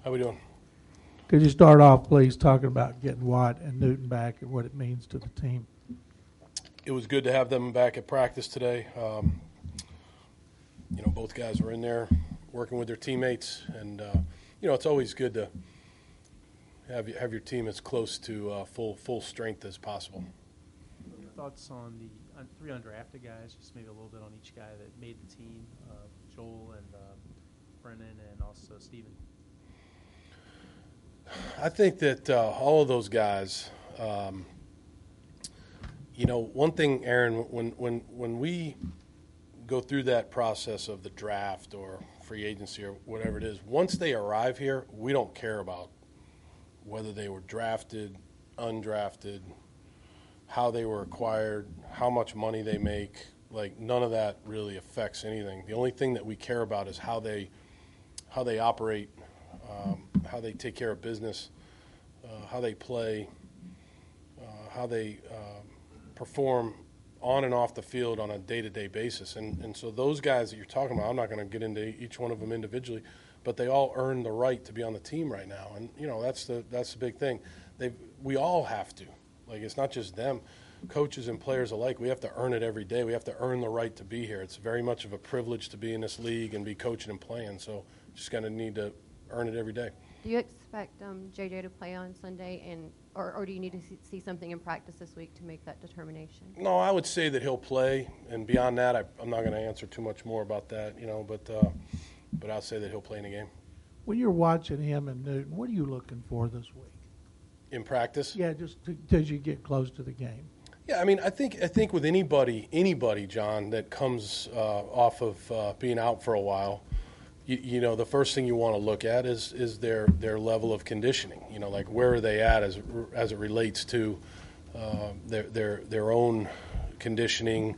How we doing? Could you start off, please, talking about getting Watt and Newton back and what it means to the team? It was good to have them back at practice today. Both guys were in there working with their teammates, and it's always good to have your team as close to full strength as possible. Your thoughts on the 3 undrafted guys, just maybe a little bit on each guy that made the team, Joel and Brennan and also Steven. I think that all of those guys, one thing, Aaron, when we go through that process of the draft or free agency or whatever it is, once they arrive here, we don't care about whether they were drafted, undrafted, how they were acquired, how much money they make. Like, none of that really affects anything. The only thing that we care about is how they operate, how they take care of business, how they play, how they perform on and off the field on a day-to-day basis. And so those guys that you're talking about, I'm not going to get into each one of them individually, but they all earn the right to be on the team right now. And, that's the big thing. We all have to. Like, it's not just them. Coaches and players alike, we have to earn it every day. We have to earn the right to be here. It's very much of a privilege to be in this league and be coaching and playing. So just going to need to earn it every day. Do you expect JJ to play on Sunday, or do you need to see something in practice this week to make that determination? No, I would say that he'll play, and beyond that, I'm not going to answer too much more about that, but I'll say that he'll play in the game. When you're watching him and Newton, what are you looking for this week? In practice? Yeah, just as you get close to the game. Yeah, I mean, I think with anybody, John, that comes off of being out for a while, the first thing you want to look at is their level of conditioning. Like, where are they at as it relates to their own conditioning,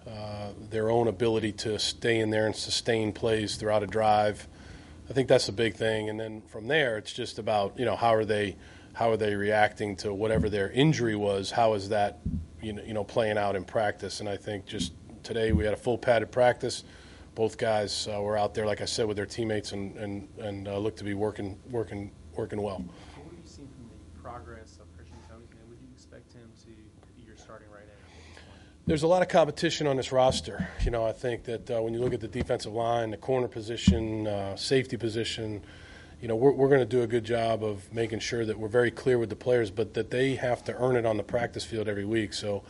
their own ability to stay in there and sustain plays throughout a drive. I think that's the big thing. And then from there, it's just about how are they reacting to whatever their injury was? How is that playing out in practice? And I think just today we had a full padded practice. Both guys were out there, like I said, with their teammates and looked to be working well. What have you seen from the progress of Christian Cunningham? Would you expect him to be your starting right end at this point? There's a lot of competition on this roster. I think that when you look at the defensive line, the corner position, safety position, we're going to do a good job of making sure that we're very clear with the players, but that they have to earn it on the practice field every week. So,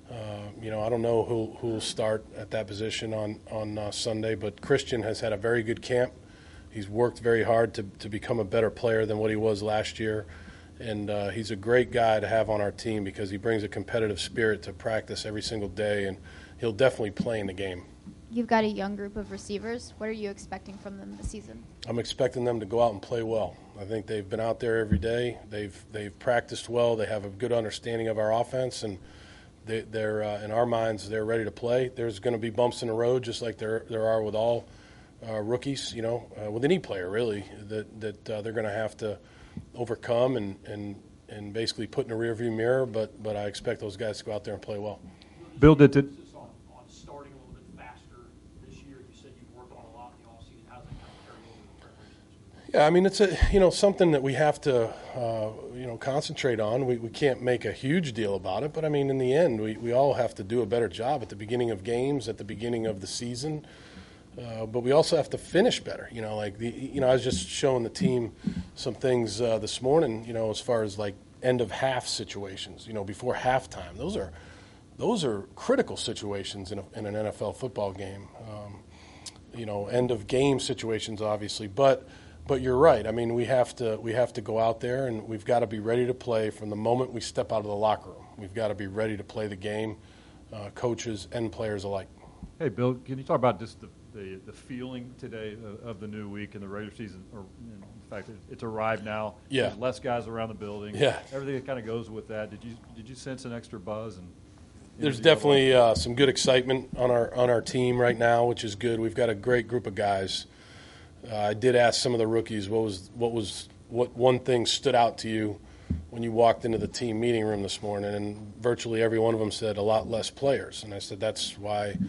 I don't know who'll start at that position on Sunday, but Christian has had a very good camp. He's worked very hard to become a better player than what he was last year, and he's a great guy to have on our team because he brings a competitive spirit to practice every single day, and he'll definitely play in the game. You've got a young group of receivers. What are you expecting from them this season? I'm expecting them to go out and play well. I think they've been out there every day. They've practiced well. They have a good understanding of our offense, and they're in our minds, they're ready to play. There's going to be bumps in the road, just like there are with all rookies, with any player really, that they're going to have to overcome and basically put in a rearview mirror. But I expect those guys to go out there and play well. Bill, did it? On starting a little bit faster this year. You said you've worked on a lot in the offseason. How's that kind of carry over to preparation? Yeah, I mean, it's something that we have to concentrate on. We can't make a huge deal about it, but I mean, in the end, we all have to do a better job at the beginning of games, at the beginning of the season. But we also have to finish better. I was just showing the team some things this morning. As far as like end of half situations. Before halftime, those are critical situations in an NFL football game. End of game situations, obviously, but you're right. I mean, we have to go out there and we've got to be ready to play from the moment we step out of the locker room. We've got to be ready to play the game, coaches and players alike. Hey, Bill, can you talk about just the feeling today of the new week and the regular season, or the fact that it's arrived now? Yeah. There's less guys around the building. Yeah. Everything that kind of goes with that. Did you sense an extra buzz? There's definitely some good excitement on our team right now, which is good. We've got a great group of guys. I did ask some of the rookies what one thing stood out to you when you walked into the team meeting room this morning, and virtually every one of them said a lot less players. And I said that's why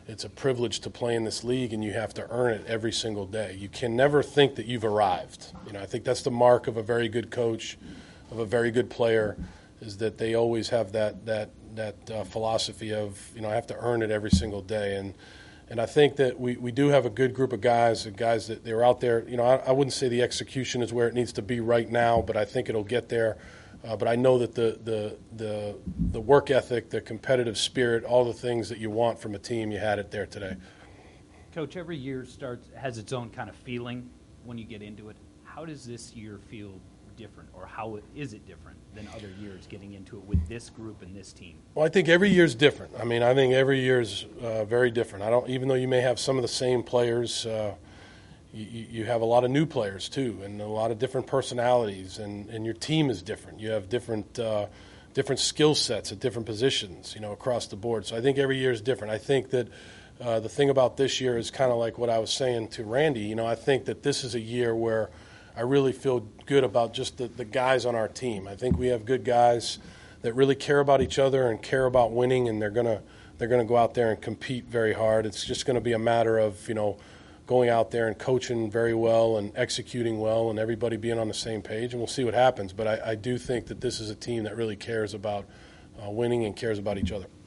it's a privilege to play in this league, and you have to earn it every single day. You can never think that you've arrived. I think that's the mark of a very good coach, of a very good player, is that they always have that philosophy of, I have to earn it every single day. And I think that we do have a good group of guys that they're out there. I wouldn't say the execution is where it needs to be right now, but I think it'll get there. But I know that the work ethic, the competitive spirit, all the things that you want from a team, you had it there today. Coach, every year has its own kind of feeling when you get into it. How does this year feel different, or how is it different than other years getting into it with this group and this team? Well, I think every year is different. I think every year is very different. Even though you may have some of the same players, you have a lot of new players too, and a lot of different personalities, and your team is different. You have different skill sets at different positions, across the board. So I think every year is different. I think that the thing about this year is kind of like what I was saying to Randy. I think that this is a year where I really feel good about just the guys on our team. I think we have good guys that really care about each other and care about winning, and they're gonna go out there and compete very hard. It's just going to be a matter of going out there and coaching very well and executing well, and everybody being on the same page, and we'll see what happens. But I do think that this is a team that really cares about winning and cares about each other.